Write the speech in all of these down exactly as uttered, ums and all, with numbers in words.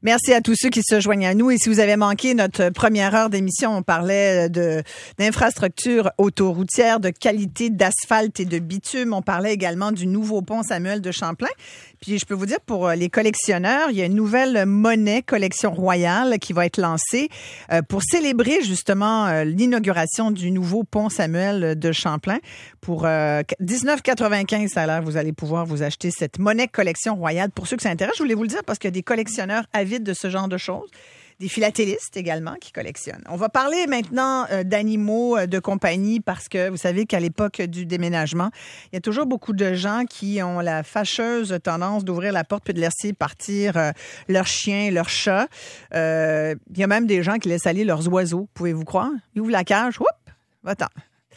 Merci à tous ceux qui se joignent à nous. Et si vous avez manqué notre première heure d'émission, on parlait de d'infrastructures autoroutières, de qualité d'asphalte et de bitume. On parlait également du nouveau pont Samuel de Champlain. Puis je peux vous dire, pour les collectionneurs, il y a une nouvelle monnaie collection royale qui va être lancée pour célébrer justement l'inauguration du nouveau pont Samuel de Champlain. Pour dix-neuf quatre-vingt-quinze à l'heure, vous allez pouvoir vous acheter cette monnaie collection royale. Pour ceux que ça intéresse, je voulais vous le dire parce qu'il y a des collectionneurs avides de ce genre de choses. Des philatélistes également qui collectionnent. On va parler maintenant euh, d'animaux euh, de compagnie parce que vous savez qu'à l'époque du déménagement, il y a toujours beaucoup de gens qui ont la fâcheuse tendance d'ouvrir la porte puis de laisser partir euh, leurs chiens, leurs chats. Euh, il y a même des gens qui laissent aller leurs oiseaux, pouvez-vous croire? Ils ouvrent la cage, whoop, va-t'en.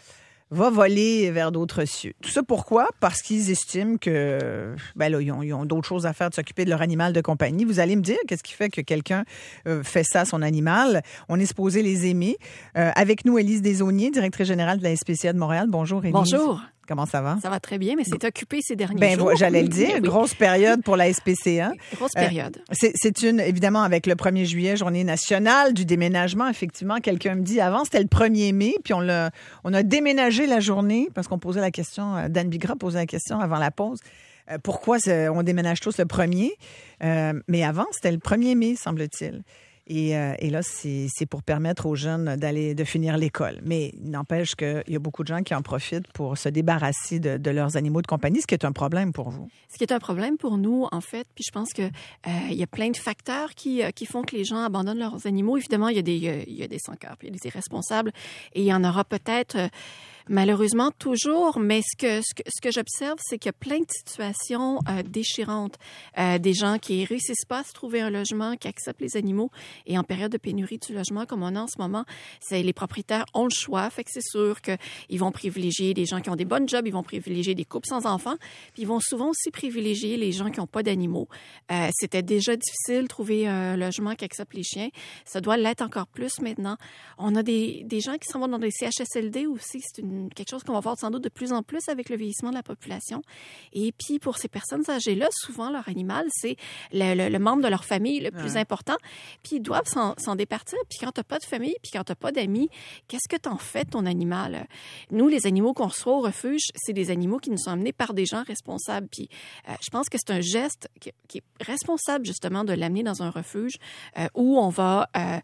Va voler vers d'autres cieux. Tout ça pourquoi? Parce qu'ils estiment que ben là, ils ont, ils ont d'autres choses à faire de s'occuper de leur animal de compagnie. Vous allez me dire, qu'est-ce qui fait que quelqu'un euh, fait ça à son animal? On est supposé les aimer. Euh, avec nous, Élise Desaulniers, directrice générale de la S P C A de Montréal. Bonjour, Élise. Bonjour. Comment ça va? Ça va très bien, mais c'est occupé ces derniers ben, jours. J'allais le dire, oui. Grosse période pour la S P C A. Grosse période. Euh, c'est, c'est une, évidemment, avec le premier juillet, journée nationale du déménagement, effectivement, quelqu'un me dit, avant, c'était le premier mai, puis on, l'a, on a déménagé la journée, parce qu'on posait la question, Dan Bigra posait la question avant la pause, euh, pourquoi on déménage tous le premier? Euh, mais avant, c'était le premier mai, semble-t-il. Et, euh, et là, c'est, c'est pour permettre aux jeunes d'aller, de finir l'école. Mais il n'empêche qu'il y a beaucoup de gens qui en profitent pour se débarrasser de, de leurs animaux de compagnie, ce qui est un problème pour vous. Ce qui est un problème pour nous, en fait, puis je pense que euh, il y a plein de facteurs qui, euh, qui font que les gens abandonnent leurs animaux. Évidemment, il y a des, il y a des sans-cœurs, puis il y a des irresponsables, et il y en aura peut-être... Euh, Malheureusement, toujours, mais ce que, ce que, ce que j'observe, c'est qu'il y a plein de situations euh, déchirantes. Euh, des gens qui réussissent pas à se trouver un logement, qui acceptent les animaux. Et en période de pénurie du logement, comme on a en ce moment, c'est les propriétaires ont le choix. Fait que c'est sûr qu'ils vont privilégier des gens qui ont des bonnes jobs, ils vont privilégier des couples sans enfants, puis ils vont souvent aussi privilégier les gens qui n'ont pas d'animaux. Euh, c'était déjà difficile de trouver un logement qui accepte les chiens. Ça doit l'être encore plus maintenant. On a des, des gens qui s'en vont dans des C H S L D aussi. C'est une quelque chose qu'on va voir sans doute de plus en plus avec le vieillissement de la population. Et puis, pour ces personnes âgées-là, souvent, leur animal, c'est le, le, le membre de leur famille le plus ouais. important. Puis, ils doivent s'en, s'en départir. Puis, quand tu n'as pas de famille, puis quand tu n'as pas d'amis, qu'est-ce que tu en fais de ton animal? Nous, les animaux qu'on reçoit au refuge, c'est des animaux qui nous sont amenés par des gens responsables. Puis, euh, je pense que c'est un geste qui, qui est responsable, justement, de l'amener dans un refuge euh, où on va euh,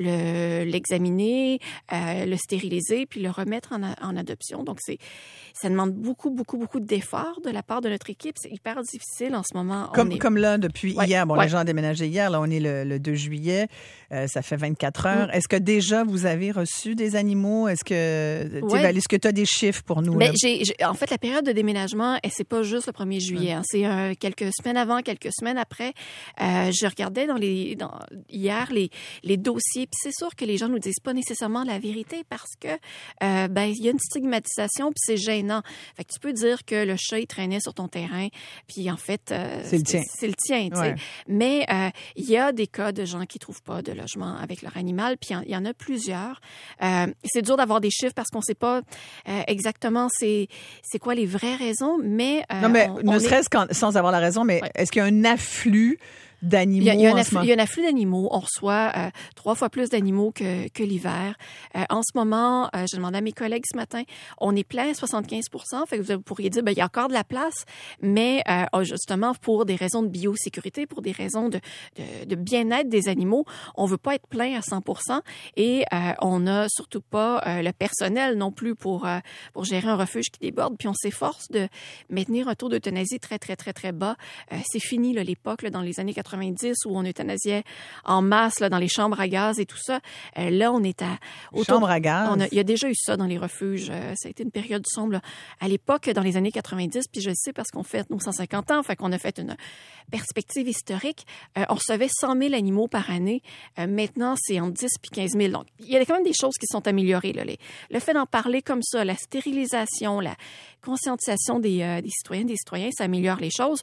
le, l'examiner, euh, le stériliser, puis le remettre en, en adoption. Donc, c'est, ça demande beaucoup, beaucoup, beaucoup d'efforts de la part de notre équipe. C'est hyper difficile en ce moment. Comme, est... comme là, depuis ouais, hier. Bon, ouais. Les gens ont déménagé hier. Là, on est le, le deux juillet. Euh, ça fait vingt-quatre heures. Mm. Est-ce que déjà, vous avez reçu des animaux? Est-ce que ouais. est-ce que tu as des chiffres pour nous? Ben, j'ai, j'ai, en fait, la période de déménagement, c'est pas juste le premier juillet. Mm. Hein, c'est euh, quelques semaines avant, quelques semaines après. Euh, je regardais dans les, dans, hier les, les dossiers. Puis c'est sûr que les gens nous disent pas nécessairement la vérité parce que euh, ben il y a une stigmatisation puis c'est gênant. Fait que tu peux dire que le chat il traînait sur ton terrain puis en fait euh, c'est le tien. C'est le tien, tu sais. Ouais. Mais euh, il y a des cas de gens qui trouvent pas de logement avec leur animal puis il y en a plusieurs. Euh, c'est dur d'avoir des chiffres parce qu'on sait pas euh, exactement c'est c'est quoi les vraies raisons, mais euh, non mais on, ne on serait-ce est... sans avoir la raison, mais ouais. Est-ce qu'il y a un afflux d'animaux? Il y a, il y a, un, afflux, il y a un afflux d'animaux. On reçoit euh, trois fois plus d'animaux que, que l'hiver. Euh, en ce moment, euh, j'ai demandé à mes collègues ce matin, on est plein à soixante-quinze pour cent. Fait que vous pourriez dire, ben, il y a encore de la place, mais euh, justement, pour des raisons de biosécurité, pour des raisons de, de, de bien-être des animaux, on veut pas être plein à cent pour cent et euh, on n'a surtout pas euh, le personnel non plus pour, euh, pour gérer un refuge qui déborde. Puis on s'efforce de maintenir un taux d'euthanasie très, très, très, très bas. Euh, c'est fini là, l'époque, là, dans les années quatre-vingt-dix où on euthanasiait en masse là, dans les chambres à gaz et tout ça. Euh, là, on est à... Chambres à gaz? On a, il y a déjà eu ça dans les refuges. Euh, ça a été une période sombre là, à l'époque, dans les années quatre-vingt-dix, puis je le sais parce qu'on fête nos cent cinquante ans, fait qu'on a fait une perspective historique. Euh, on recevait cent mille animaux par année. Euh, maintenant, c'est entre dix et quinze mille. Donc, il y a quand même des choses qui sont améliorées. Là. Les, le fait d'en parler comme ça, la stérilisation, la conscientisation des, euh, des citoyennes, des citoyens, ça améliore les choses.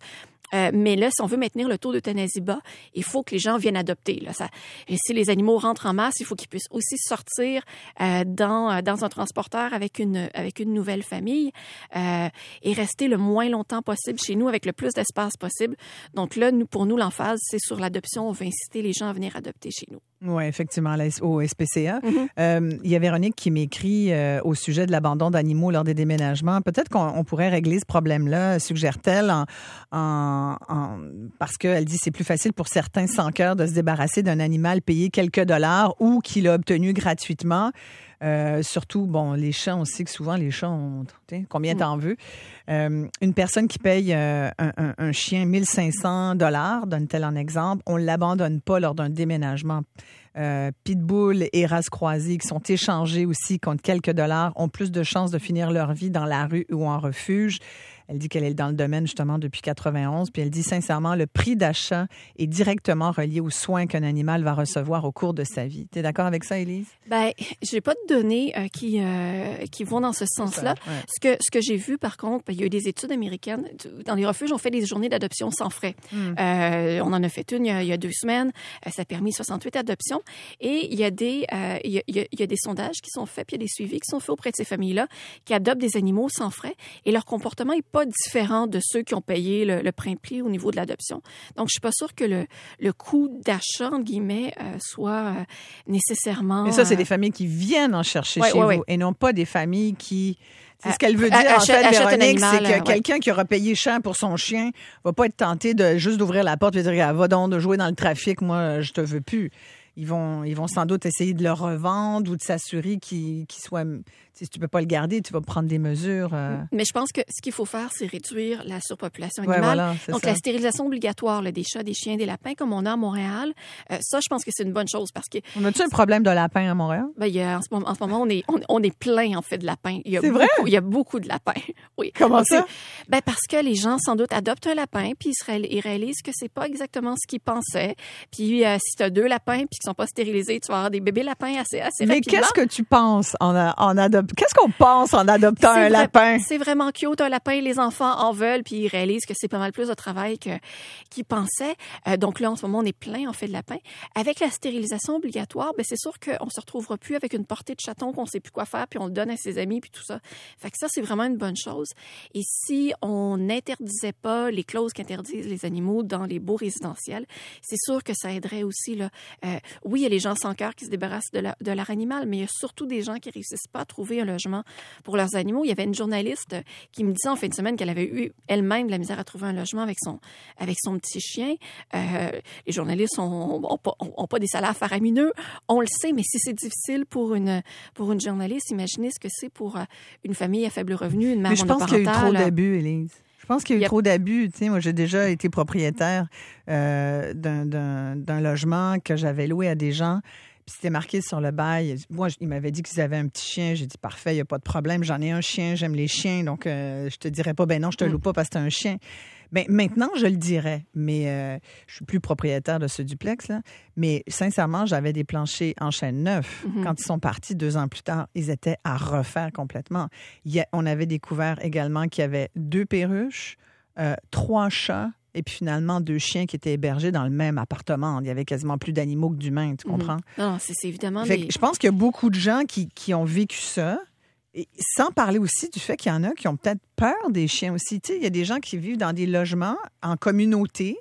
Euh, mais là, si on veut maintenir le taux d'euthanasie bas, il faut que les gens viennent adopter. Là, ça, et si les animaux rentrent en masse, il faut qu'ils puissent aussi sortir euh, dans dans un transporteur avec une avec une nouvelle famille euh, et rester le moins longtemps possible chez nous avec le plus d'espace possible. Donc là, nous pour nous, l'emphase, c'est sur l'adoption. On veut inciter les gens à venir adopter chez nous. Oui, effectivement, au S P C A. Mm-hmm. Euh, il y a Véronique qui m'écrit euh, au sujet de l'abandon d'animaux lors des déménagements. Peut-être qu'on on pourrait régler ce problème-là, suggère-t-elle, en, en, en, parce qu'elle dit que c'est plus facile pour certains sans-cœur de se débarrasser d'un animal payé quelques dollars ou qu'il a obtenu gratuitement. Euh, surtout, bon, les chats, on sait que souvent les chats ont, combien t'en veux? Euh, une personne qui paye euh, un, un, un chien mille cinq cents dollars, donne-t-elle un exemple, on ne l'abandonne pas lors d'un déménagement. Euh, pitbull et races croisées qui sont échangées aussi contre quelques dollars ont plus de chances de finir leur vie dans la rue ou en refuge. Elle dit qu'elle est dans le domaine justement depuis quatre-vingt-onze, puis elle dit sincèrement, le prix d'achat est directement relié aux soins qu'un animal va recevoir au cours de sa vie. Tu es d'accord avec ça, Élise? Ben, j'ai pas de données euh, qui euh, qui vont dans ce sens-là. Ouais. Ce que ce que j'ai vu, par contre, ben, il y a eu des études américaines dans les refuges. On fait des journées d'adoption sans frais. Mm. Euh, on en a fait une il y a, il y a deux semaines. Ça a permis soixante-huit adoptions. Et il y a des euh, il, y a, il y a des sondages qui sont faits, puis il y a des suivis qui sont faits auprès de ces familles-là qui adoptent des animaux sans frais. Et leur comportement est pas différent de ceux qui ont payé le, le prix de prix au niveau de l'adoption. Donc, je suis pas sûre que le, le coût d'achat, entre guillemets, euh, soit euh, nécessairement... Mais ça, c'est euh... des familles qui viennent en chercher ouais, chez ouais, vous ouais. et non pas des familles qui... C'est ce qu'elle veut dire, achète, en fait, Véronique, animal, c'est que ouais. quelqu'un qui aura payé cher pour son chien va pas être tenté de juste d'ouvrir la porte et de dire « Va donc de jouer dans le trafic, moi, je te veux plus ». Ils vont, ils vont sans doute essayer de le revendre ou de s'assurer qu'il, qu'il soit... Si tu ne peux pas le garder, tu vas prendre des mesures. Euh... Mais je pense que ce qu'il faut faire, c'est réduire la surpopulation ouais, animale. Voilà, Donc, ça. La stérilisation obligatoire là, des chats, des chiens, des lapins, comme on a à Montréal, euh, ça, je pense que c'est une bonne chose parce que... On a-tu un problème de lapins à Montréal? Ben, il y a, en, ce moment, en ce moment, on est, on, on est plein, en fait, de lapins. Il y a c'est beaucoup, vrai? Il y a beaucoup de lapins. Oui. Comment Donc, ça? Ben, parce que les gens, sans doute, adoptent un lapin, puis ils, ré- ils réalisent que c'est pas exactement ce qu'ils pensaient. Puis, euh, si tu as deux lapins, puis qu'ils sont pas stérilisés, tu vas avoir des bébés lapins assez, assez Mais rapidement. qu'est-ce que tu penses en, en adoptant? Qu'est-ce qu'on pense en adoptant c'est un vrai, lapin? C'est vraiment cute, un lapin. Les enfants en veulent, puis ils réalisent que c'est pas mal plus de travail que, qu'ils pensaient. Euh, donc là, en ce moment, on est plein, on fait de lapins. Avec la stérilisation obligatoire, ben c'est sûr qu'on se retrouvera plus avec une portée de chatons qu'on sait plus quoi faire, puis on le donne à ses amis, puis tout ça. Fait que ça, c'est vraiment une bonne chose. Et si on n'interdisait pas les clauses qui interdisent les animaux dans les baux résidentiels, c'est sûr que ça aiderait aussi, là. Euh, oui, il y a les gens sans cœur qui se débarrassent de, la, de leur animal, mais il y a surtout des gens qui réussissent pas à trouver un logement pour leurs animaux. Il y avait une journaliste qui me disait en fin de semaine qu'elle avait eu elle-même de la misère à trouver un logement avec son, avec son petit chien. Euh, les journalistes ont, ont, pas, ont, ont pas des salaires faramineux, on le sait, mais si c'est difficile pour une, pour une journaliste, imaginez ce que c'est pour une famille à faible revenu, une mère monoparentale. Mais je pense qu'il y a eu trop d'abus, Élise. Je pense qu'il y a eu yep. trop d'abus. Tu sais, moi, j'ai déjà été propriétaire euh, d'un, d'un, d'un logement que j'avais loué à des gens. Puis c'était marqué sur le bail. Moi, il m'avait dit qu'ils avaient un petit chien. J'ai dit, parfait, il n'y a pas de problème. J'en ai un chien, j'aime les chiens. Donc, euh, je te dirais pas, ben non, je te mm. loue pas parce que t'as un chien. Ben, maintenant, je le dirais. Mais euh, je suis plus propriétaire de ce duplex, là. Mais sincèrement, j'avais des planchers en chêne neuf. Mm-hmm. Quand ils sont partis deux ans plus tard, ils étaient à refaire complètement. Il y a, on avait découvert également qu'il y avait deux perruches, euh, trois chats, et puis finalement, deux chiens qui étaient hébergés dans le même appartement. Il y avait quasiment plus d'animaux que d'humains, tu comprends? Mm-hmm. Non, c'est, c'est évidemment... Fait des... que je pense qu'il y a beaucoup de gens qui, qui ont vécu ça, et sans parler aussi du fait qu'il y en a qui ont peut-être peur des chiens aussi. Tu sais, il y a des gens qui vivent dans des logements en communauté.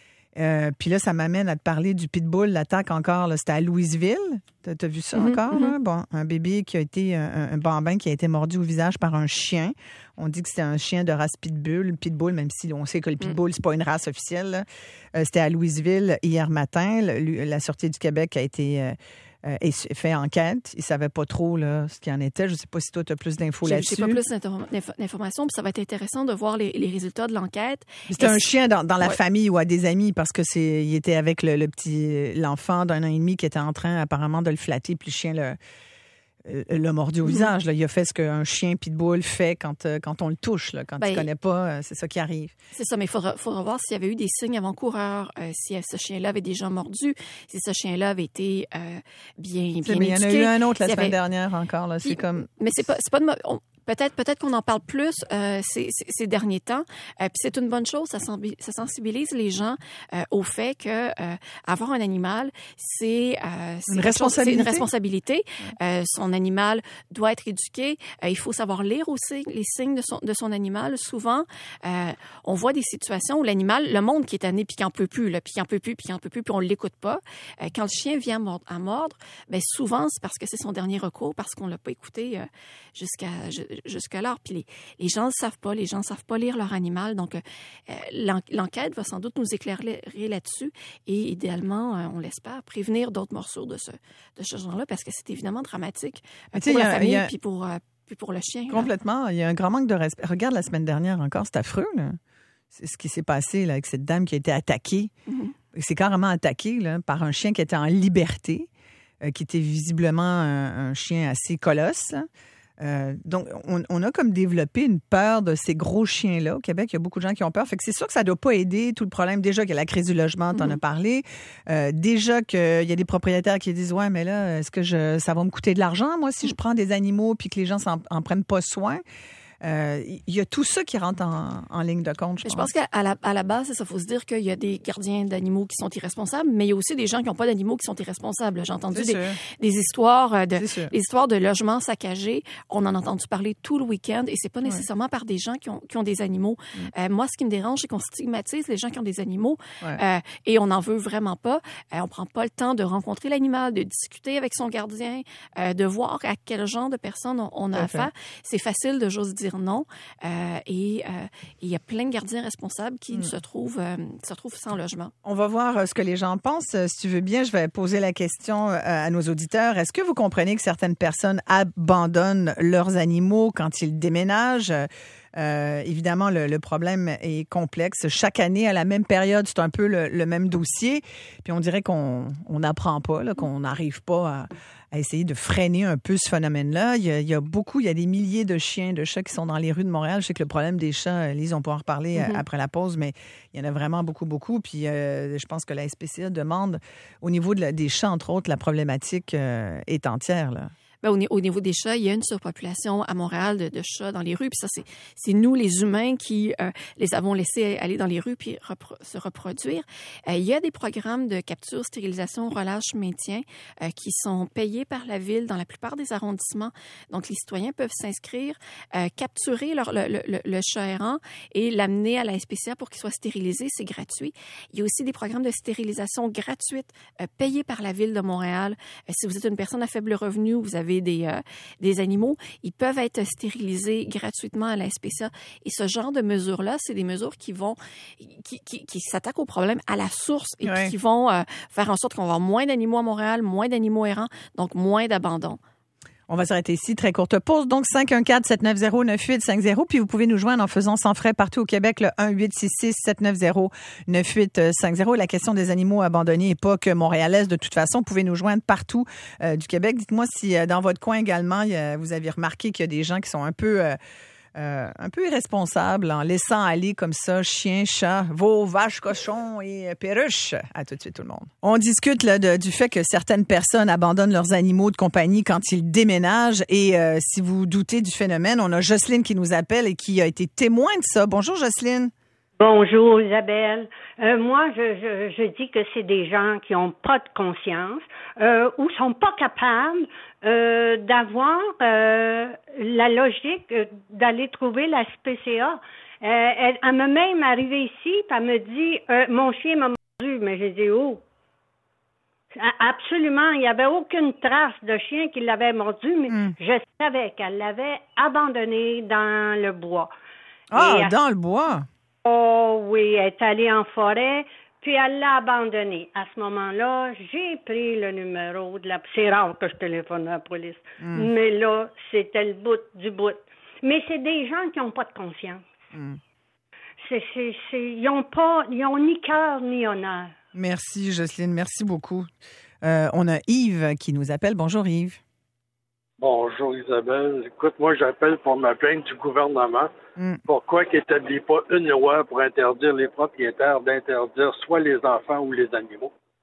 Euh, puis là, ça m'amène à te parler du pitbull, l'attaque encore, là, c'était à Louisville. T'as, t'as vu ça mm-hmm, encore? Mm-hmm. Là? Bon, un bébé qui a été, un, un bambin qui a été mordu au visage par un chien. On dit que c'était un chien de race pitbull. Pitbull, même si on sait que le pitbull, mm. c'est pas une race officielle. Là. Euh, c'était à Louisville hier matin. Le, la Sûreté du Québec a été... Euh, Euh, et fait enquête. Ils ne savaient pas trop là, ce qu'il en était. Je ne sais pas si toi, tu as plus d'infos j'ai, là-dessus. J'ai pas plus d'informations, puis ça va être intéressant de voir les, les résultats de l'enquête. C'était un c'est... chien dans, dans la ouais. famille ou à des amis parce que c'est, il était avec le, le petit l'enfant d'un an et demi qui était en train apparemment de le flatter, puis le chien le, le mordu au visage. Là. Il a fait ce qu'un chien pitbull fait quand, quand on le touche. Là. Quand ben, tu ne connais pas, c'est ça qui arrive. C'est ça, mais il faudra, faudra voir s'il y avait eu des signes avant-coureurs, euh, si ce chien-là avait déjà mordu, si ce chien-là avait été euh, bien, bien mais éduqué. Il y en a eu un autre la semaine avait... dernière encore. Là. C'est Puis, comme... Mais c'est pas, c'est pas de... On... peut-être peut-être qu'on en parle plus euh, ces, ces, ces derniers temps. Euh, puis c'est une bonne chose, ça, ça sensibilise les gens euh, au fait que euh, avoir un animal, c'est, euh, c'est une responsabilité. Chose, c'est une responsabilité. Euh, son animal doit être éduqué. Euh, il faut savoir lire aussi les signes de son de son animal. Souvent, euh, on voit des situations où l'animal, le monde qui est tanné puis qui en peut plus, là, puis qui en peut plus, puis qui en peut plus, puis on l'écoute pas. Euh, quand le chien vient mordre, à mordre, ben souvent c'est parce que c'est son dernier recours, parce qu'on l'a pas écouté euh, jusqu'à jusqu'à-là. Puis les, les gens ne savent pas, les gens ne savent pas lire leur animal. Donc, euh, l'enquête va sans doute nous éclairer là-dessus et idéalement, euh, on l'espère, prévenir d'autres morsures de ce, de ce genre-là parce que c'est évidemment dramatique euh, pour la a, famille a... puis pour, euh, puis pour le chien. Complètement. Là. Il y a un grand manque de respect. Regarde la semaine dernière encore, c'est affreux. Là. C'est ce qui s'est passé là, avec cette dame qui a été attaquée. Mm-hmm. C'est carrément attaquée là, par un chien qui était en liberté, euh, qui était visiblement un, un chien assez colosse. Euh, donc, on, on a comme développé une peur de ces gros chiens-là. Au Québec, il y a beaucoup de gens qui ont peur. Fait que c'est sûr que ça ne doit pas aider tout le problème. Déjà qu'il y a la crise du logement, tu en mmh. as parlé. Euh, déjà qu'il y a des propriétaires qui disent « Ouais, mais là, est-ce que je, ça va me coûter de l'argent, moi, si je prends des animaux puis que les gens n'en prennent pas soin? » Il euh, y a tout ça qui rentre en, en ligne de compte, je pense. Je pense qu'à la, à la base, il faut se dire qu'il y a des gardiens d'animaux qui sont irresponsables, mais il y a aussi des gens qui n'ont pas d'animaux qui sont irresponsables. J'ai entendu des, des histoires de des histoires de logements saccagés. On en a entendu parler tout le week-end et c'est pas nécessairement ouais. par des gens qui ont, qui ont des animaux. Mm. Euh, moi, ce qui me dérange, c'est qu'on stigmatise les gens qui ont des animaux ouais. euh, et on n'en veut vraiment pas. Euh, on prend pas le temps de rencontrer l'animal, de discuter avec son gardien, euh, de voir à quel genre de personnes on, on a affaire. C'est facile de juste dire non. Euh, et il euh, y a plein de gardiens responsables qui mm. se, trouvent, euh, se retrouvent sans logement. On va voir ce que les gens pensent. Si tu veux bien, je vais poser la question à nos auditeurs. Est-ce que vous comprenez que certaines personnes abandonnent leurs animaux quand ils déménagent? Euh, évidemment, le, le problème est complexe. Chaque année, à la même période, c'est un peu le, le même dossier. Puis on dirait qu'on n'apprend pas, là, qu'on n'arrive pas à, à essayer de freiner un peu ce phénomène-là. Il y, a, il y a beaucoup, il y a des milliers de chiens, de chats qui sont dans les rues de Montréal. Je sais que le problème des chats, Lise, on pourra en reparler mm-hmm. après la pause, mais il y en a vraiment beaucoup, beaucoup. Puis euh, je pense que la S P C A demande, au niveau de la, des chats, entre autres, la problématique euh, est entière, là. Ben, au, au niveau des chats, il y a une surpopulation à Montréal de, de chats dans les rues. Puis ça, c'est, c'est nous, les humains, qui euh, les avons laissés aller dans les rues puis repro- se reproduire. Euh, il y a des programmes de capture, stérilisation, relâche, maintien euh, qui sont payés par la ville dans la plupart des arrondissements. Donc, les citoyens peuvent s'inscrire, euh, capturer leur, le, le, le chat errant et l'amener à la S P C A pour qu'il soit stérilisé. C'est gratuit. Il y a aussi des programmes de stérilisation gratuite euh, payés par la ville de Montréal. Euh, si vous êtes une personne à faible revenu, vous avez Des, euh, des animaux, ils peuvent être stérilisés gratuitement à la S P C A. Et ce genre de mesures-là, c'est des mesures qui vont, qui, qui, qui s'attaquent au problème à la source et ouais. qui vont euh, faire en sorte qu'on va avoir moins d'animaux à Montréal, moins d'animaux errants, donc moins d'abandon. On va s'arrêter ici. Très courte pause. Donc, cinq un quatre, sept neuf zéro, neuf huit cinq zéro. Puis, vous pouvez nous joindre en faisant sans frais partout au Québec, le un huit six six, sept neuf zéro, neuf huit cinq zéro. La question des animaux abandonnés n'est pas que montréalaise. De toute façon, vous pouvez nous joindre partout euh, du Québec. Dites-moi si euh, dans votre coin également, y a, vous avez remarqué qu'il y a des gens qui sont un peu... Euh, Euh, un peu irresponsable en laissant aller comme ça chiens, chats, veaux, vaches, cochons et perruches. À tout de suite tout le monde. On discute là, de, du fait que certaines personnes abandonnent leurs animaux de compagnie quand ils déménagent et euh, si vous doutez du phénomène, on a Jocelyne qui nous appelle et qui a été témoin de ça. Bonjour Jocelyne. Bonjour Isabelle. Euh, moi, je, je, je dis que c'est des gens qui n'ont pas de conscience euh, ou sont pas capables euh, d'avoir euh, la logique euh, d'aller trouver la S P C A. Euh, elle, elle m'a même arrivée ici, puis elle me dit euh, mon chien m'a mordu, mais j'ai dit oh. Absolument, il n'y avait aucune trace de chien qui l'avait mordu, mais mm. je savais qu'elle l'avait abandonné dans le bois. Ah, elle, dans le bois. Oh oui, elle est allée en forêt, puis elle l'a abandonné. À ce moment-là, j'ai pris le numéro de la... C'est rare que je téléphone à la police, mm. mais là, c'était le bout du bout. Mais c'est des gens qui n'ont pas de conscience. Mm. C'est, c'est, c'est, ils n'ont pas, ils ont ni cœur ni honneur. Merci, Jocelyne, merci beaucoup. Euh, on a Yves qui nous appelle. Bonjour, Yves. Bonjour Isabelle. Écoute, moi j'appelle pour me plaindre du gouvernement. Mm. Pourquoi qu'il n'établit pas une loi pour interdire les propriétaires d'interdire soit les enfants ou les animaux?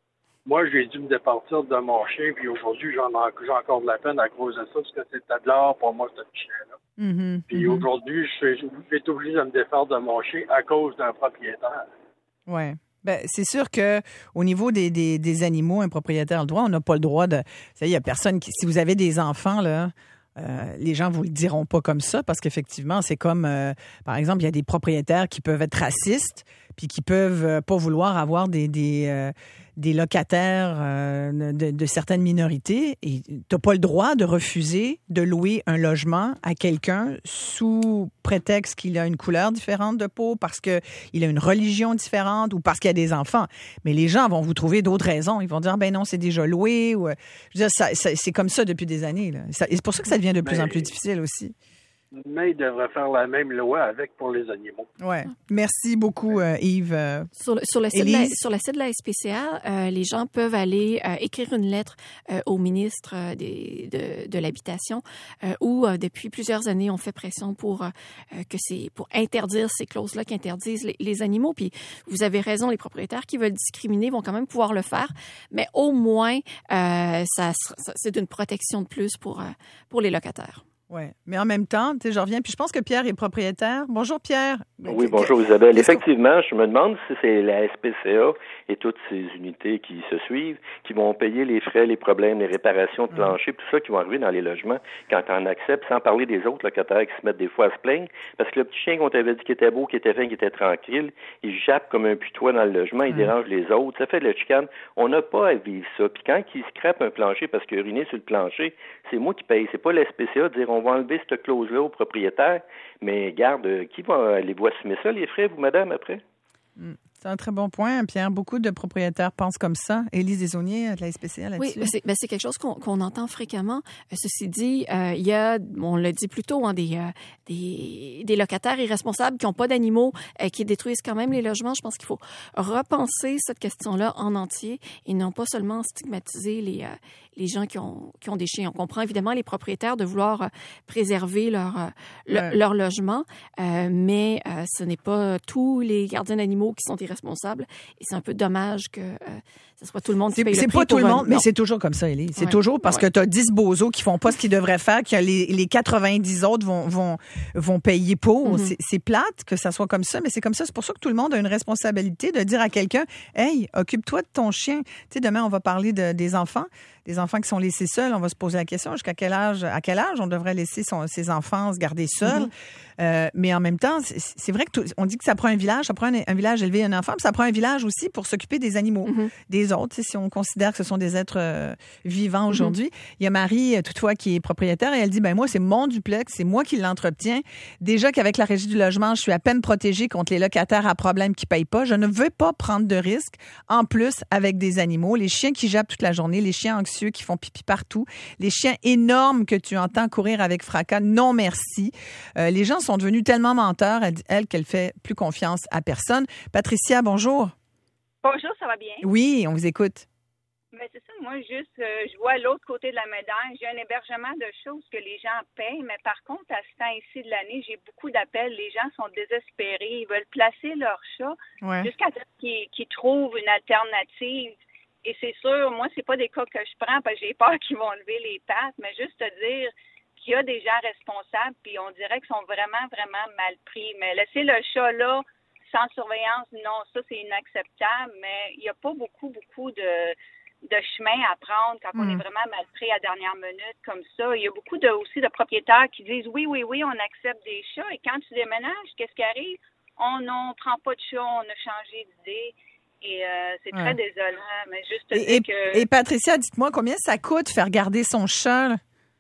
moi, j'ai dû me départir de mon chien, puis aujourd'hui, j'en ai, j'ai encore de la peine à cause de ça, parce que c'était de l'or pour moi, ce chien-là. Mm-hmm. Puis mm-hmm. aujourd'hui, je suis, je suis obligé de me défaire de mon chien à cause d'un propriétaire. Oui. Ben, c'est sûr que au niveau des, des, des animaux, un propriétaire a le droit, on n'a pas le droit de... Il y a personne qui... Si vous avez des enfants, là... Euh, les gens vous le diront pas comme ça parce qu'effectivement, c'est comme, euh, par exemple, il y a des propriétaires qui peuvent être racistes puis qui peuvent euh, pas vouloir avoir des des, euh, des locataires euh, de, de certaines minorités. Et t'as pas le droit de refuser de louer un logement à quelqu'un sous prétexte qu'il a une couleur différente de peau, parce que il a une religion différente ou parce qu'il y a des enfants. Mais les gens vont vous trouver d'autres raisons. Ils vont dire, ben non, c'est déjà loué. Ou, je veux dire, ça, ça, c'est comme ça depuis des années. Là. Ça, et c'est pour ça que ça devient de plus mais, en plus difficile aussi. Mais il devrait faire la même loi avec pour les animaux. Ouais. Merci beaucoup, euh, Yves. Euh, sur, le, sur, le site de la, sur le site de la S P C A, euh, les gens peuvent aller euh, écrire une lettre euh, au ministre euh, des, de, de l'Habitation euh, où, euh, depuis plusieurs années, on fait pression pour, euh, que c'est, pour interdire ces clauses-là qui interdisent les, les animaux. Puis vous avez raison, les propriétaires qui veulent discriminer vont quand même pouvoir le faire, mais au moins, euh, ça, ça, c'est une protection de plus pour, euh, pour les locataires. Oui, mais en même temps, tu sais, je reviens, puis je pense que Pierre est propriétaire. Bonjour Pierre. Oui, bonjour Isabelle. Qu'est-ce Effectivement, je me demande si c'est la S P C A et toutes ces unités qui se suivent qui vont payer les frais, les problèmes, les réparations de plancher, tout ça qui vont arriver dans les logements quand on accepte, sans parler des autres locataires qui se mettent des fois à se plaindre, parce que le petit chien qu'on t'avait dit qui était beau, qui était fin, qui était tranquille, il jappe comme un putois dans le logement, il mmh. dérange les autres, ça fait de la chicane. On n'a pas à vivre ça. Puis quand il scrape un plancher parce qu'il a uriné sur le plancher, c'est moi qui paye, c'est pas la S P C A de dire on va enlever cette clause-là au propriétaire, mais garde, qui va aller vous assumer ça, les frais, vous, madame, après? C'est un très bon point, Pierre. Beaucoup de propriétaires pensent comme ça. Élise Desaulniers de la S P C A là-dessus. Oui, ben c'est, ben c'est quelque chose qu'on, qu'on entend fréquemment. Euh, ceci dit, euh, il y a, on l'a dit plus tôt, hein, des, euh, des, des locataires irresponsables qui n'ont pas d'animaux, euh, qui détruisent quand même les logements. Je pense qu'il faut repenser cette question-là en entier et non pas seulement stigmatiser les, euh, les gens qui ont, qui ont des chiens. On comprend évidemment les propriétaires de vouloir euh, préserver leur, euh, le, ouais. leur logement, euh, mais euh, ce n'est pas tous les gardiens d'animaux qui sont irresponsables. Et c'est un peu dommage que euh, ce soit tout le monde qui c'est, paye c'est le prix. C'est pas tout pour le monde, un... mais c'est toujours comme ça, Élie. C'est ouais. toujours parce ouais. que tu as dix bozos qui font pas ce qu'ils devraient faire, que les, les quatre-vingt-dix autres vont, vont, vont payer pour. Mm-hmm. C'est, c'est plate que ça soit comme ça, mais c'est comme ça. C'est pour ça que tout le monde a une responsabilité de dire à quelqu'un, « Hey, occupe-toi de ton chien. » Tu sais, demain, on va parler de, des enfants. Des enfants qui sont laissés seuls, on va se poser la question jusqu'à quel âge, à quel âge on devrait laisser son, ses enfants se garder seuls. Mm-hmm. Euh, mais en même temps, c'est, c'est vrai que tout, on dit que ça prend un village, ça prend un, un village élever un enfant, puis ça prend un village aussi pour s'occuper des animaux, mm-hmm. des autres. Si on considère que ce sont des êtres euh, vivants aujourd'hui, mm-hmm. il y a Marie toutefois qui est propriétaire et elle dit ben moi c'est mon duplex, c'est moi qui l'entretiens. Déjà qu'avec la Régie du logement, je suis à peine protégée contre les locataires à problème qui payent pas. Je ne veux pas prendre de risques. En plus avec des animaux, les chiens qui jappent toute la journée, les chiens anxieux qui font pipi partout, les chiens énormes que tu entends courir avec fracas. Non merci. Euh, les gens sont devenus tellement menteurs, elle, elle qu'elle fait plus confiance à personne. Patricia, bonjour. Bonjour, ça va bien? Oui, on vous écoute. Mais c'est ça, moi, juste, euh, je vois l'autre côté de la médaille. J'ai un hébergement de choses que les gens payent, mais par contre, à ce temps-ci de l'année, j'ai beaucoup d'appels. Les gens sont désespérés. Ils veulent placer leur chat ouais. jusqu'à ce qu'ils, qu'ils trouvent une alternative. Et c'est sûr, moi, c'est pas des cas que je prends parce que j'ai peur qu'ils vont lever les pattes, mais juste te dire qu'il y a des gens responsables, puis on dirait qu'ils sont vraiment, vraiment mal pris. Mais laisser le chat là, sans surveillance, non, ça, c'est inacceptable, mais il n'y a pas beaucoup, beaucoup de, de chemin à prendre quand mmh. on est vraiment mal pris à dernière minute comme ça. Il y a beaucoup de, aussi de propriétaires qui disent oui, oui, oui, on accepte des chats, et quand tu déménages, qu'est-ce qui arrive? On ne prend pas de chat, on a changé d'idée. Et euh, c'est très ouais. désolant, mais juste et, et, que... Et Patricia, dites-moi, combien ça coûte faire garder son chat? Là?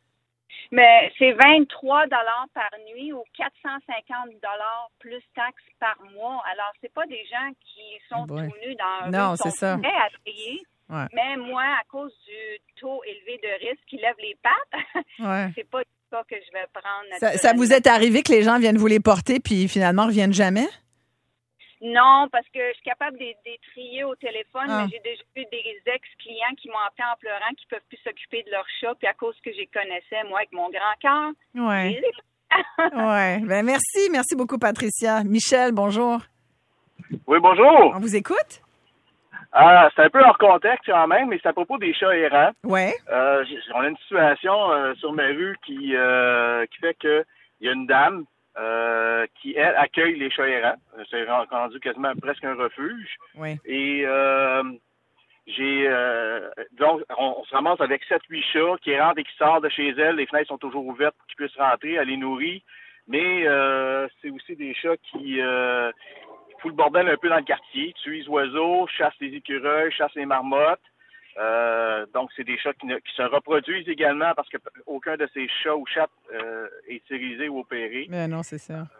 Mais c'est vingt-trois dollars par nuit ou quatre cent cinquante dollars plus taxes par mois. Alors, c'est pas des gens qui sont oh tout nus dans un non, rue, c'est sont ça. prêts à payer. Ouais. Mais moi, à cause du taux élevé de risque qui lève les pattes, ouais. c'est pas ça que je vais prendre. Ça, ça vous est arrivé que les gens viennent vous les porter puis finalement ne reviennent jamais? Non, parce que je suis capable de les trier au téléphone, ah. mais j'ai déjà eu des ex-clients qui m'ont appelé en pleurant qui peuvent plus s'occuper de leur chat, puis à cause que je les connaissais, moi, avec mon grand cœur. Oui. Oui. Ben merci. Merci beaucoup, Patricia. Michel, bonjour. Oui, bonjour. On vous écoute? Ah, c'est un peu hors contexte quand même, mais c'est à propos des chats errants. Ouais. Euh, on a une situation euh, sur ma rue qui euh, qui fait que il y a une dame euh, qui elle accueille les chats errants. C'est rendu quasiment presque un refuge. Oui. Et euh, j'ai euh, donc on, on se ramasse avec sept huit chats qui rentrent et qui sortent de chez elle. Les fenêtres sont toujours ouvertes pour qu'ils puissent rentrer, elle les nourrit. Mais euh, c'est aussi des chats qui euh, foutent le bordel un peu dans le quartier, tuent les oiseaux, chassent les écureuils, chassent les marmottes. Euh, donc, c'est des chats qui, ne, qui se reproduisent également parce qu'aucun de ces chats ou chattes euh, est stérilisé ou opéré. Mais non, c'est ça.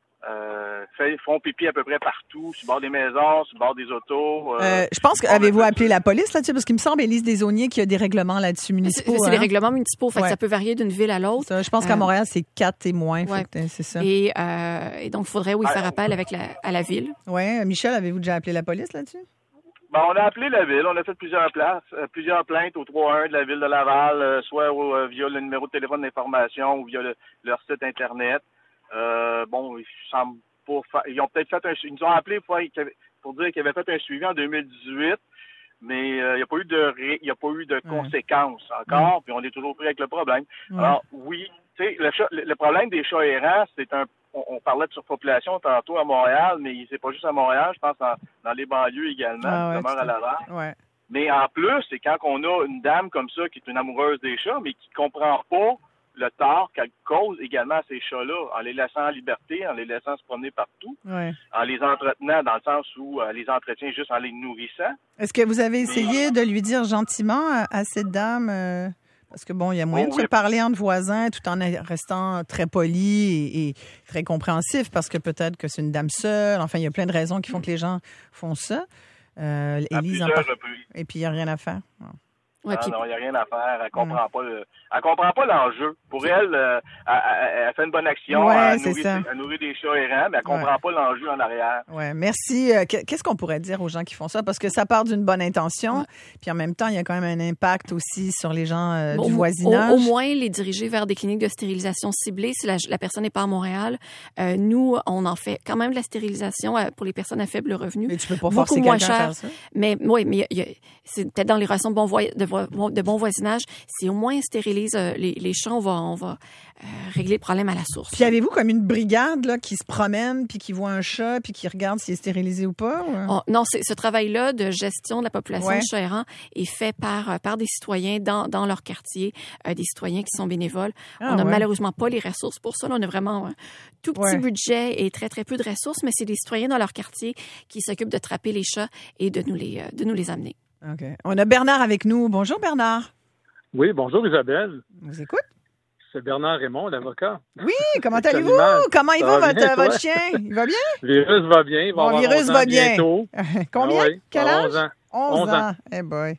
Euh, fait, font pipi à peu près partout, sur le bord des maisons, sur le bord des autos. Euh, euh, je pense que avez-vous appelé la police là-dessus? Parce qu'il me semble, Élise Desaulniers, qu'il y a des règlements là-dessus municipaux. C'est, c'est hein? des règlements municipaux, fait ouais. que ça peut varier d'une ville à l'autre. Ça, je pense qu'à euh, Montréal, c'est quatre et moins. Ouais. Que, c'est ça. Et, euh, et donc, il faudrait, oui, faire appel avec la, à la ville. Oui. Michel, avez-vous déjà appelé la police là-dessus? Ben, on a appelé la ville, on a fait plusieurs places, euh, plusieurs plaintes au trois un de la ville de Laval, euh, soit euh, via le numéro de téléphone d'information ou via le, leur site Internet. Euh, bon, ils semblent pas fa- ils ont peut-être fait un, ils nous ont appelé pour, pour dire qu'ils avaient fait un suivi en deux mille dix-huit, mais il euh, n'y a pas eu de il y a pas eu de ouais. conséquences encore, ouais. Puis on est toujours pris avec le problème. Ouais. Alors oui, tu sais, le, le, le problème des chats errants, c'est un on, on parlait de surpopulation tantôt à Montréal, mais c'est pas juste à Montréal, je pense dans, dans les banlieues également, ah, notamment ouais, à Laval. Ouais. Mais en plus, c'est quand on a une dame comme ça qui est une amoureuse des chats, mais qui comprend pas le tort qu'elle cause également à ces chats-là, en les laissant en liberté, en les laissant se promener partout, ouais. en les entretenant dans le sens où elle les entretient juste en les nourrissant. Est-ce que vous avez essayé de lui dire gentiment à, à cette dame, euh, parce que bon, il y a moyen oh, de oui. se parler entre voisins tout en restant très poli et, et très compréhensif, parce que peut-être que c'est une dame seule, enfin, il y a plein de raisons qui font que les gens font ça. Euh, Élise en par... Et puis, il n'y a rien à faire. Non. Ouais, ah, puis... non, il n'y a rien à faire. Elle comprend mmh. pas le, elle comprend pas l'enjeu. Pour elle, euh, elle, elle, elle fait une bonne action. Ouais, elle, c'est nourrit, ça. elle nourrit des chats errants, mais elle comprend ouais. pas l'enjeu en arrière. Ouais, merci. Qu'est-ce qu'on pourrait dire aux gens qui font ça? Parce que ça part d'une bonne intention, ouais. puis en même temps, il y a quand même un impact aussi sur les gens euh, bon, du voisinage. Au, au moins, les diriger vers des cliniques de stérilisation ciblées. Si la, la personne n'est pas à Montréal, euh, nous, on en fait quand même de la stérilisation euh, pour les personnes à faible revenu. Mais tu peux pas forcer quelqu'un à faire ça. Mais oui, mais y a, c'est peut-être dans les relations de bon, voy- de, de bon voisinage. Si au moins on stérilise euh, les, les chats, on va, on va euh, régler le problème à la source. Puis avez-vous comme une brigade là, qui se promène, puis qui voit un chat, puis qui regarde s'il est stérilisé ou pas? Ou... Oh, non, c'est, ce travail-là de gestion de la population ouais. de chats errants est fait par, par des citoyens dans, dans leur quartier, euh, des citoyens qui sont bénévoles. Ah, on n'a ouais. malheureusement pas les ressources pour ça. Là, on a vraiment un tout petit ouais. budget et très, très peu de ressources, mais c'est des citoyens dans leur quartier qui s'occupent de trapper les chats et de nous les, de nous les amener. OK. On a Bernard avec nous. Bonjour, Bernard. Oui, bonjour Isabelle. Je vous écoute. C'est Bernard Raymond, l'avocat. Oui, comment allez-vous? Comment il va, va votre, votre chien? Il va bien? Le virus va bien. Il va Bon, le virus va bien. Bientôt. Combien? Ah oui, Quel âge? onze ans. onze ans. Eh hey boy.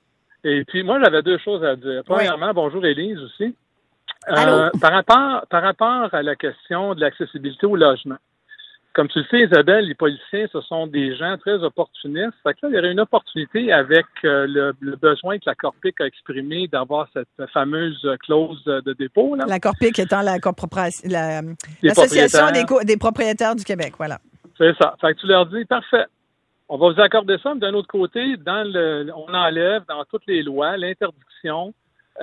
Et puis, moi, j'avais deux choses à dire. Premièrement, oui. bonjour Élise aussi. Allô? Euh, par rapport, par rapport à la question de l'accessibilité au logement. Comme tu le sais, Isabelle, les policiers, ce sont des gens très opportunistes. Fait que là, il y aurait une opportunité avec euh, le, le besoin que la Corpic a exprimé d'avoir cette fameuse clause de dépôt. Là. La Corpic étant la, la, l'Association des, co- des propriétaires du Québec, voilà. C'est ça. Fait que tu leur dis, parfait, on va vous accorder ça, mais d'un autre côté, dans le, on enlève dans toutes les lois l'interdiction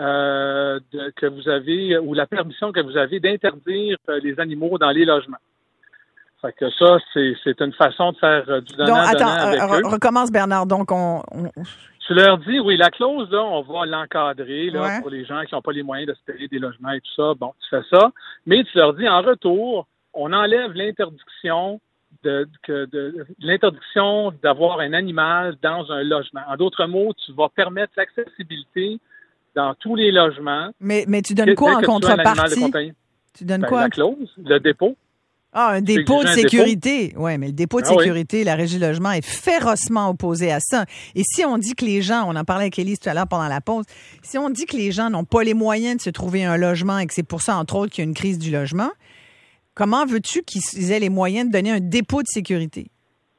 euh, de, que vous avez, ou la permission que vous avez d'interdire les animaux dans les logements. Fait que ça, c'est, c'est une façon de faire du donnant-donnant Donc, attends, avec euh, eux. recommence, Bernard. Donc, on, on... Tu leur dis, oui, la clause, là, on va l'encadrer là, ouais. pour les gens qui n'ont pas les moyens de se payer des logements et tout ça. Bon, tu fais ça. Mais tu leur dis, en retour, on enlève l'interdiction de, de, de, l'interdiction d'avoir un animal dans un logement. En d'autres mots, tu vas permettre l'accessibilité dans tous les logements. Mais, mais tu donnes quoi en contrepartie? Tu donnes ben, quoi? La clause, le dépôt. Ah, un dépôt de sécurité. Oui, mais le dépôt de ah, sécurité, oui. La Régie Logement est férocement opposée à ça. Et si on dit que les gens, on en parlait avec Élise tout à l'heure pendant la pause, si on dit que les gens n'ont pas les moyens de se trouver un logement et que c'est pour ça, entre autres, qu'il y a une crise du logement, comment veux-tu qu'ils aient les moyens de donner un dépôt de sécurité?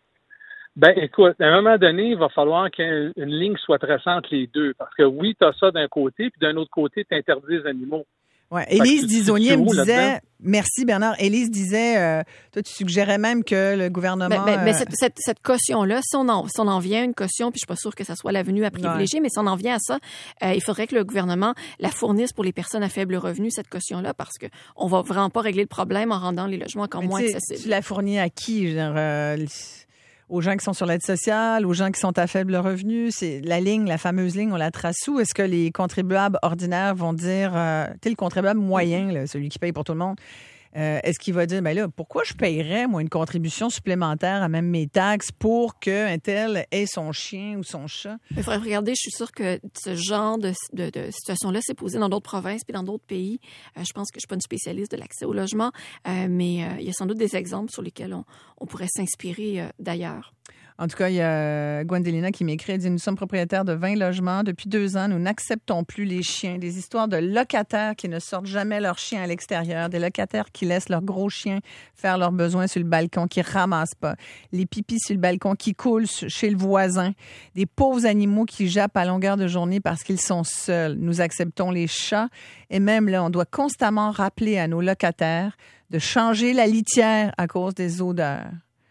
Ben, écoute, à un moment donné, il va falloir qu'une ligne soit traçante les deux. Parce que oui, tu as ça d'un côté, puis d'un autre côté, tu interdis les animaux. Ouais. Élise Disonnier me disait, là-dedans? merci Bernard, Élise disait, euh, toi tu suggérais même que le gouvernement... Mais, mais, mais euh, cette, cette, cette caution-là, si on, en, si on en vient à une caution, puis je suis pas sûre que ça soit l'avenue à privilégier, ouais. mais si on en vient à ça, euh, il faudrait que le gouvernement la fournisse pour les personnes à faible revenu, cette caution-là, parce que on va vraiment pas régler le problème en rendant les logements encore mais moins accessibles. Tu la fournis à qui? Genre, euh, aux gens qui sont sur l'aide sociale, aux gens qui sont à faible revenu? C'est la ligne, la fameuse ligne, on la trace où? Est-ce que les contribuables ordinaires vont dire, euh, tu sais, le contribuable moyen, là, celui qui paye pour tout le monde, euh, est-ce qu'il va dire, ben là, pourquoi je payerais, moi, une contribution supplémentaire à même mes taxes pour qu'un tel ait son chien ou son chat? Il faudrait regarder, je suis sûre que ce genre de, de, de situation-là s'est posé dans d'autres provinces puis dans d'autres pays. Euh, je pense que je suis pas une spécialiste de l'accès au logement, euh, mais euh, il y a sans doute des exemples sur lesquels on, on pourrait s'inspirer euh, d'ailleurs. En tout cas, il y a Gwendelina qui m'écrit, elle dit « Nous sommes propriétaires de vingt logements. Depuis deux ans, nous n'acceptons plus les chiens. Des histoires de locataires qui ne sortent jamais leurs chiens à l'extérieur. Des locataires qui laissent leurs gros chiens faire leurs besoins sur le balcon, qui ramassent pas. Les pipis sur le balcon qui coulent chez le voisin. Des pauvres animaux qui jappent à longueur de journée parce qu'ils sont seuls. Nous acceptons les chats. Et même là, on doit constamment rappeler à nos locataires de changer la litière à cause des odeurs. »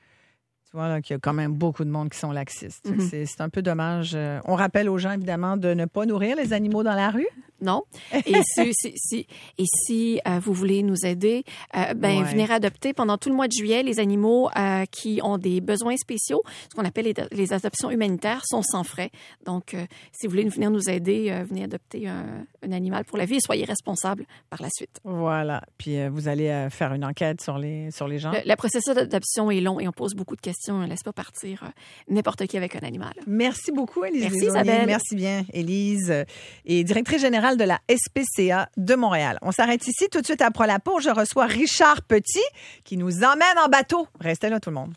Tu vois là, qu'il y a quand même beaucoup de monde qui sont laxistes. Mm-hmm. C'est, c'est un peu dommage. On rappelle aux gens, évidemment, de ne pas nourrir les animaux dans la rue. Non. Et si, si, si, et si euh, vous voulez nous aider, euh, ben, ouais. venez adopter pendant tout le mois de juillet les animaux euh, qui ont des besoins spéciaux. Ce qu'on appelle les, les adoptions humanitaires sont sans frais. Donc, euh, si vous voulez venir nous aider, euh, venez adopter un, un animal pour la vie et soyez responsable par la suite. Voilà. Puis, euh, vous allez euh, faire une enquête sur les, sur les gens. Le, le processus d'adoption est long et on pose beaucoup de questions. On ne laisse pas partir euh, n'importe qui avec un animal. Merci beaucoup, Élise. Merci, Isabelle. Merci bien, Élise. Et directrice générale de la S P C A de Montréal. On s'arrête ici. Tout de suite après la pause, je reçois Richard Petit qui nous emmène en bateau. Restez là, tout le monde.